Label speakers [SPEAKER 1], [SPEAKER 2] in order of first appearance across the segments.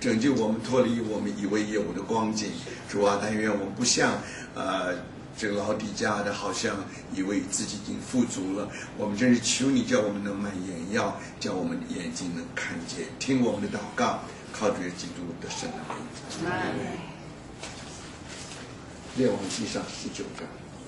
[SPEAKER 1] 拯救我们脱离我们以为有的光景。主啊，但愿我们不像这个老底家的，好像以为自己已经富足了。我们真是求你，叫我们能买眼药，叫我们的眼睛能看见，听我们的祷告，靠着基督的圣名。列王纪上19章。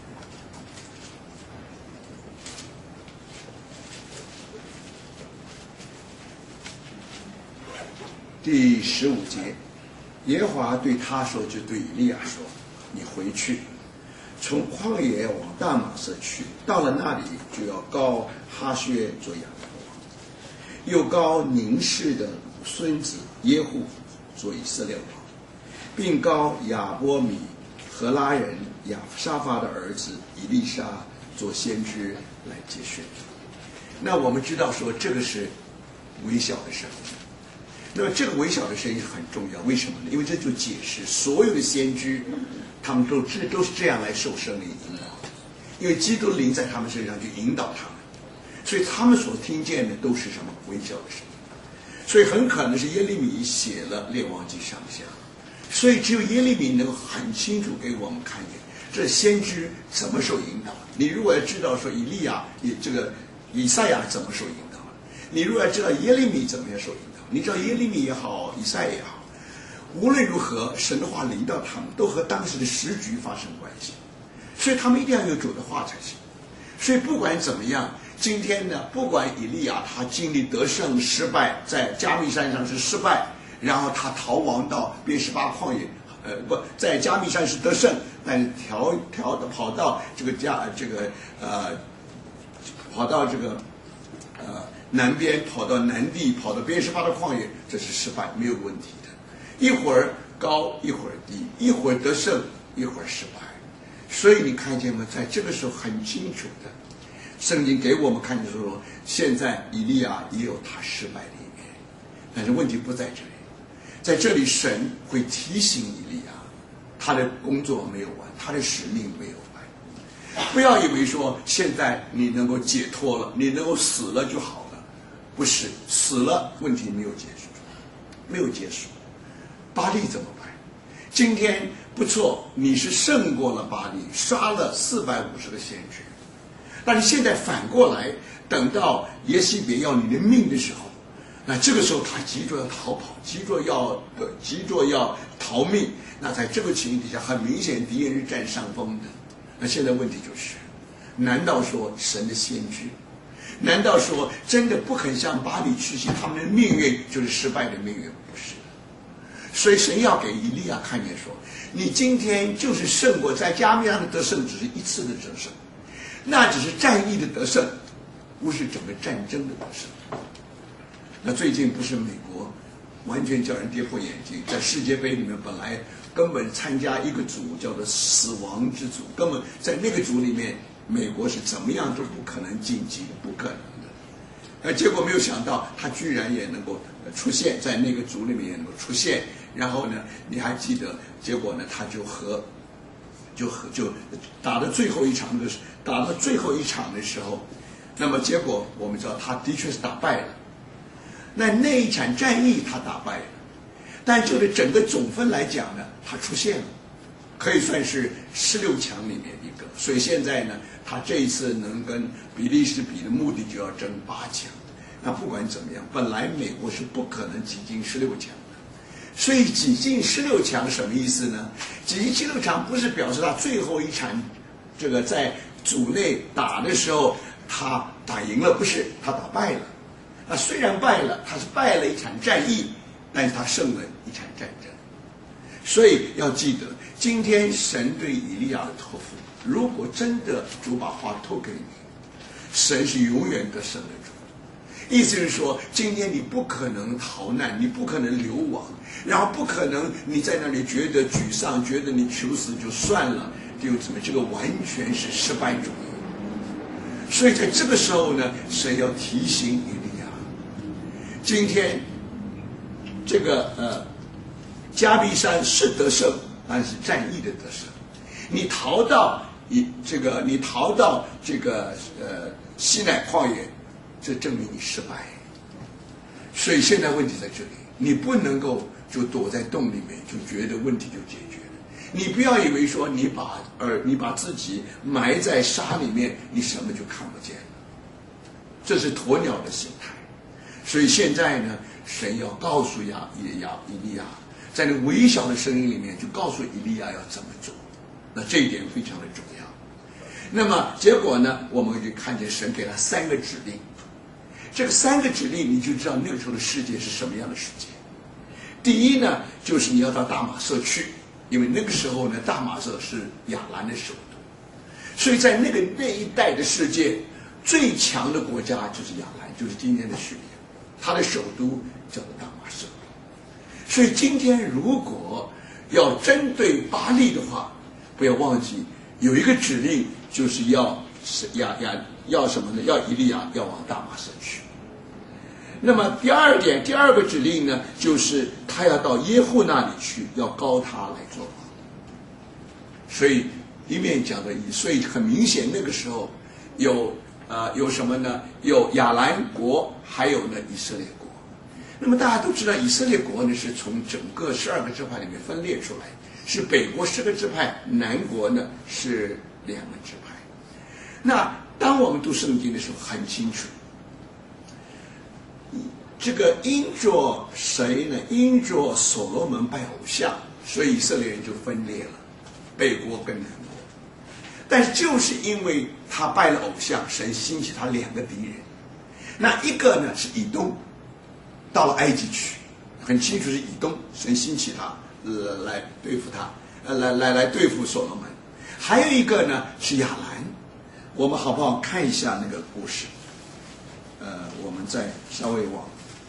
[SPEAKER 1] 第15节，耶和华对他说，就对以利亚说：“你回去，从旷野往大马色去，到了那里就要膏哈薛做亚兰王，又膏宁氏的孙子耶户做以色列王，并膏亚波米和拉人亚沙发的儿子以利沙做先知来接续。”那我们知道说这个是微小的声音。那么这个微小的声音很重要，为什么呢？因为这就解释所有的先知，他们都是这样来受圣灵引导，因为基督灵在他们身上去引导他们，所以他们所听见的都是什么微小的声音。所以很可能是耶利米写了列王记上下，所以只有耶利米能够很清楚给我们看见这先知怎么受引导。你如果要知道说以利亚以赛亚怎么受引导，你如果要知道耶利米怎么样受引导，你知道耶利米也好，以赛亚也好，无论如何，神的话临到他们，都和当时的时局发生关系，所以他们一定要有主的话才行。所以不管怎么样，今天呢，不管以利亚他经历得胜失败，在加密山上是失败，然后他逃亡到别是巴旷野，在加密山是得胜，但是跑到南边，跑到南地，跑到别是巴的旷野，这是失败，没有问题的。一会儿高，一会儿低，一会儿得胜，一会儿失败。所以你看见吗？在这个时候很清楚的，圣经给我们看见说，现在以利亚也有他失败的一面，但是问题不在这里，在这里神会提醒以利亚，他的工作没有完，他的使命没有完。不要以为说现在你能够解脱了，你能够死了就好了，不是，死了问题没有结束，没有结束。巴利怎么办？今天不错，你是胜过了巴利，杀了450个先知，但是现在反过来，等到耶西别要你的命的时候，那这个时候他急着要逃跑，急着要逃命。那在这个情形底下，很明显敌人是占上风的。那现在问题就是，难道说神的先知，难道说真的不肯向巴黎屈膝，他们的命运就是失败的命运？不是。所以神要给以利亚看见说，你今天就是胜过，在加密上的得胜只是一次的得胜，那只是战役的得胜，不是整个战争的得胜。那最近不是美国完全叫人跌破眼镜，在世界杯里面本来根本参加一个组叫做死亡之组，根本在那个组里面美国是怎么样都不可能晋级的，不可能的。结果没有想到他居然也能够出现在那个组里面，也能够出现。然后呢，你还记得结果呢？他就打到最后一场的时候，那么结果我们知道他的确是打败了。那一场战役他打败了，但就是整个总分来讲呢，他出现了，可以算是16强里面一个。所以现在呢，他这一次能跟比利时比的目的就要争8强。那不管怎么样，本来美国是不可能挤进16强的，所以挤进16强什么意思呢？挤进16强不是表示他最后一场这个在组内打的时候他打赢了，不是，他打败了。那虽然败了，他是败了一场战役，但是他胜了一场战争。所以要记得，今天神对以利亚的托付，如果真的主把话托给你，神是永远得胜的主。意思是说，今天你不可能逃难，你不可能流亡，然后不可能你在那里觉得沮丧，觉得你求死就算了，就怎么这个完全是失败主义。所以在这个时候呢，神要提醒以利亚，今天这个加比山是得胜，但是战役的得胜。你逃到这个西乃旷野，这证明你失败。所以现在问题在这里， 你不能够就躲在洞里面就觉得问题就解决了。你不要以为说你把自己埋在沙里面，你什么就看不见了，这是鸵鸟的心态。所以现在呢，神要告诉以利亚，在那微小的声音里面就告诉以利亚要怎么做，那这一点非常的重要。那么结果呢，我们就看见神给他3个指令，这个3个指令你就知道那个时候的世界是什么样的世界。第一呢，就是你要到大马色去，因为那个时候呢，大马色是亚兰的首都，所以在那一带的世界，最强的国家就是亚兰，就是今天的叙利亚，它的首都叫做大马色。所以今天如果要针对巴力的话，不要忘记有一个指令，就是要什么呢？要以利亚要往大马色去。那么第二个指令呢，就是他要到耶户那里去，要膏他来做王。所以一面讲的所以很明显那个时候有什么呢？有亚兰国，还有呢以色列国。那么大家都知道，以色列国呢是从整个12个支派里面分裂出来，是北国10个支派，南国呢是2个支派。那当我们读圣经的时候，很清楚，这个因着谁呢？因着所罗门拜偶像，所以以色列人就分裂了，北国跟南国。但是就是因为他拜了偶像，神兴起他2个敌人。那一个呢是以东，到了埃及去，很清楚是以东，神兴起他来对付他，来对付所罗门。还有一个呢是亚兰，我们好不好看一下那个故事？我们再稍微往，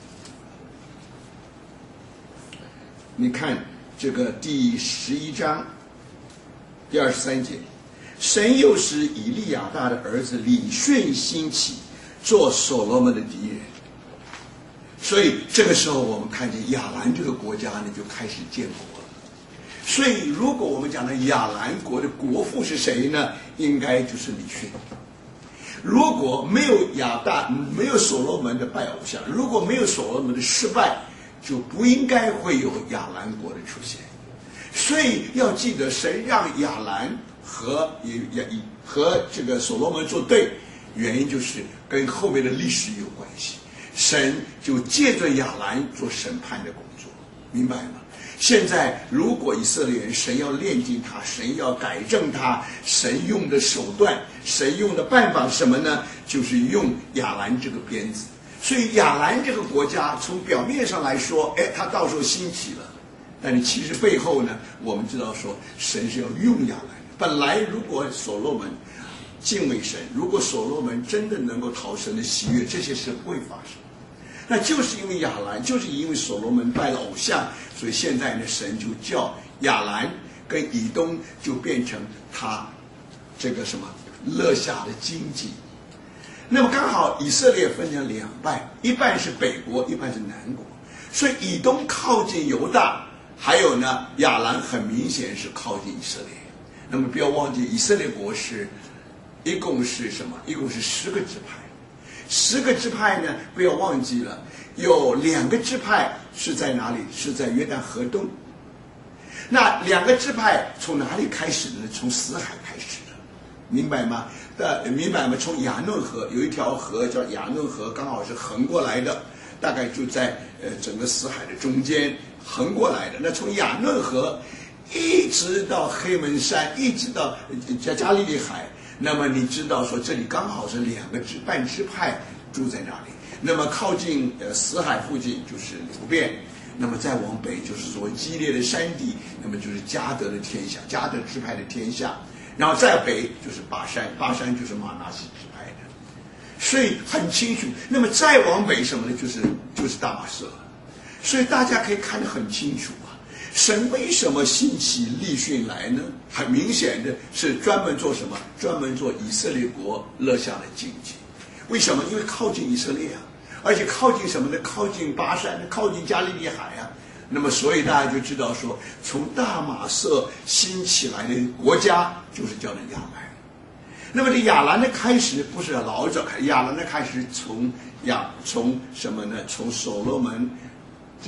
[SPEAKER 1] 你看这个第11章第23节，神又使以利亚大的儿子李训兴起，做所罗门的敌人。所以这个时候我们看见亚兰这个国家呢就开始建国了。所以如果我们讲的亚兰国的国父是谁呢？应该就是李训。如果没有所罗门的拜偶像，如果没有所罗门的失败，就不应该会有亚兰国的出现。所以要记得，神让亚兰和这个所罗门作对，原因就是跟后面的历史有关系。神就借着亚兰做审判的工作，明白吗？现在如果以色列人，神要炼净他，神要改正他，神用的手段，神用的办法是什么呢？就是用亚兰这个鞭子。所以亚兰这个国家从表面上来说，他到时候兴起了，但是其实背后呢，我们知道说神是要用亚兰。本来如果所罗门敬畏神，如果所罗门真的能够讨神的喜悦，这些事不会发生。那就是因为亚兰，就是因为所罗门拜了偶像，所以现在呢，神就叫亚兰跟以东就变成他这个什么勒下的荆棘。那么刚好以色列分成2半，一半是北国，一半是南国。所以以东靠近犹大，还有呢亚兰很明显是靠近以色列。那么不要忘记，以色列国一共是什么？一共是10个支派。10个支派呢，不要忘记了，有2个支派是在哪里？是在约旦河东。那2个支派从哪里开始的呢？从死海开始的，明白吗？明白吗？从亚嫩河，有一条河叫亚嫩河，刚好是横过来的，大概就在整个死海的中间横过来的。那从亚嫩河一直到黑门山，一直到加利利海。那么你知道说这里刚好是2个半支派住在那里。那么靠近死海附近就是流便，那么再往北就是说激烈的山地，那么就是迦得的天下，迦得支派的天下。然后再北就是巴山，巴山就是玛拿西支派的。所以很清楚。那么再往北什么呢？就是大马色。所以大家可以看得很清楚啊。神为什么兴起利训来呢？很明显的是专门做什么？专门做以色列国勒下的荆棘。为什么？因为靠近以色列啊，而且靠近什么呢？靠近巴山，靠近加利利海啊。那么所以大家就知道说，从大马色兴起来的国家就是叫做亚兰。那么这亚兰的开始不是老早开，亚兰的开始从什么呢？从所罗门这个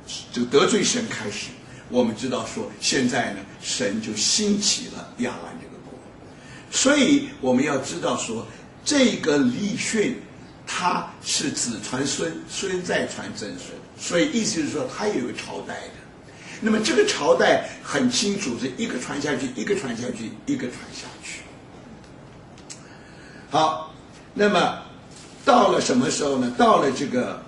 [SPEAKER 1] 这个得罪神开始，我们知道说现在呢，神就兴起了亚兰这个国。所以我们要知道说，这个利逊他是子传孙，孙再传曾孙，所以意思是说他有一个朝代的。那么这个朝代很清楚，是一个传下去，一个传下去，一个传下去。好，那么到了什么时候呢？到了这个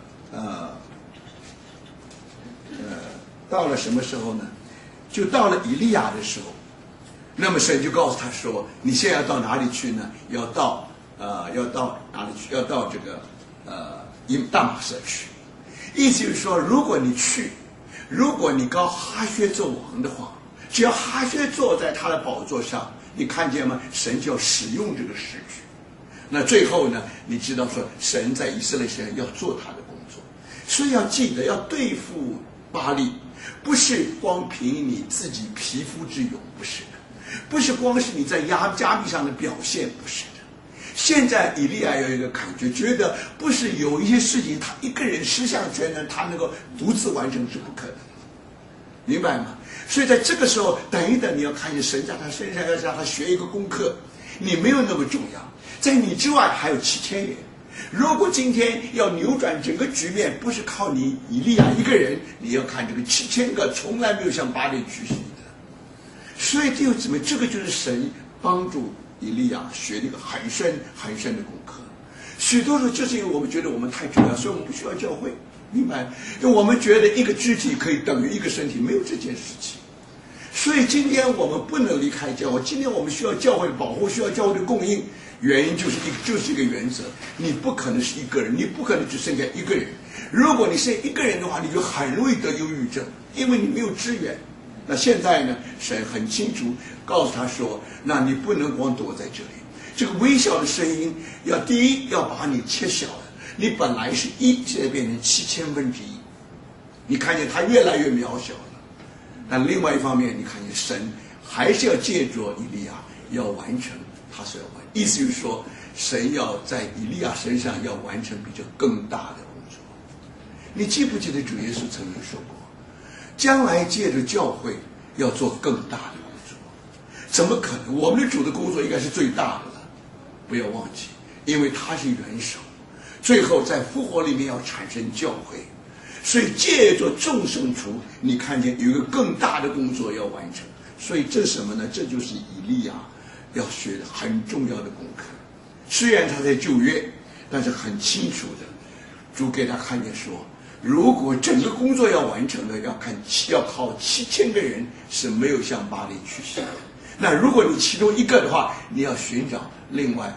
[SPEAKER 1] 到了什么时候呢？就到了以利亚的时候。那么神就告诉他说：“你现在要到哪里去呢？要到哪里去？要到这个大马色去。意思就是说，如果你去，如果你膏哈薛做王的话，只要哈薛坐在他的宝座上，你看见吗？神就要使用这个时局。那最后呢，你知道说，神在以色列身上要做他的工作，所以要记得，要对付巴力，不是光凭你自己皮肤之勇，不是的，不是光是你在加密上的表现，不是的。现在以利亚有一个感觉，觉得不是有一些事情他一个人十项全能，他能够独自完成是不可能的，明白吗？所以在这个时候，等一等，你要看见神在他身上要让他学一个功课，你没有那么重要，在你之外还有7000人。如果今天要扭转整个局面，不是靠你以利亚一个人，你要看这个7000个从来没有向巴力举行的。所以弟兄姊妹，这个就是神帮助以利亚学了一个很深很深的功课。许多时候就是因为我们觉得我们太重要，所以我们不需要教会，明白？因为我们觉得一个肢体可以等于一个身体，没有这件事情。所以今天我们不能离开教会，今天我们需要教会的保护，需要教会的供应。原因就是一个原则，你不可能是一个人，你不可能只剩下一个人。如果你剩一个人的话，你就很容易得忧郁症，因为你没有支援。那现在呢，神很清楚告诉他说，那你不能光躲在这里，这个微小的声音要第一要把你切小了，你本来是1，现在变成7000分之1，你看见它越来越渺小了。但另外一方面，你看见神还是要借着以利亚要完成他所要完成，意思就是说，神要在以利亚身上要完成比这更大的工作。你记不记得主耶稣曾经说过，将来借着教会要做更大的工作？怎么可能？我们的主的工作应该是最大的了，不要忘记，因为他是元首，最后在复活里面要产生教会，所以借着众圣徒，你看见有一个更大的工作要完成。所以这是什么呢？这就是以利亚要学的很重要的功课。虽然他在旧约，但是很清楚的，主给他看见说，如果整个工作要完成的，要靠7000个人是没有向巴力去行的。那如果你其中一个的话，你要寻找另外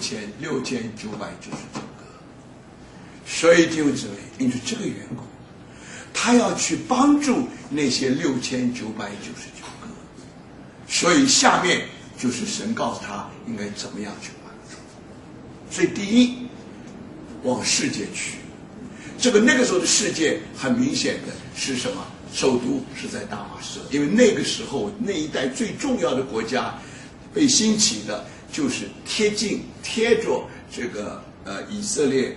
[SPEAKER 1] 6999个。所以弟兄姊妹，因为这个缘故，他要去帮助那些6999个。所以下面就是神告诉他应该怎么样去帮助。所以第一，往世界去。那个时候的世界很明显的是什么？首都是在大马士，因为那个时候那一带最重要的国家被兴起的就是贴着这个以色列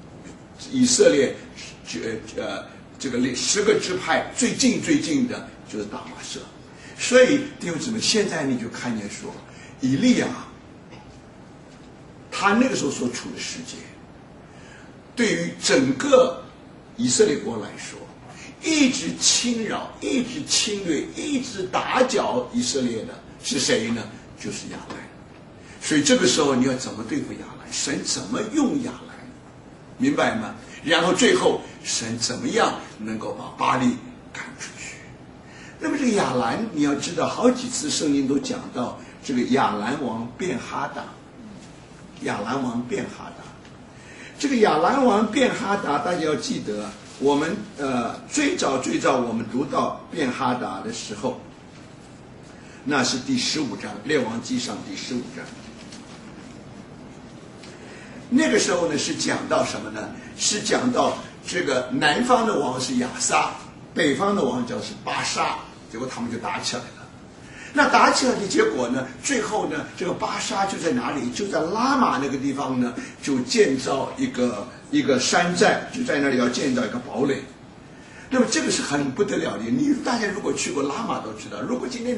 [SPEAKER 1] 这个10个支派最近的就是大马士。所以弟兄姊妹，现在你就看见说，以利亚他那个时候所处的世界，对于整个以色列国来说，一直侵扰、一直侵略、一直打搅以色列的是谁呢？就是亚兰。所以这个时候你要怎么对付亚兰？神怎么用亚兰？明白吗？然后最后神怎么样能够把巴力赶出去？那么这个亚兰，你要知道，好几次圣经都讲到这个亚兰王便哈达。亚兰王便哈达，这个亚兰王便哈达，大家要记得，我们最早我们读到便哈达的时候，那是第15章，列王纪上第15章。那个时候呢，是讲到什么呢？是讲到这个南方的王是亚撒，北方的王叫是巴沙，结果他们就打起来了。那打起来的结果呢，最后呢，这个巴沙就在哪里？就在拉玛那个地方呢，就建造一个山寨，就在那里要建造一个堡垒。 那么这个是很不得了的。大家如果去过拉玛都知道，如果今天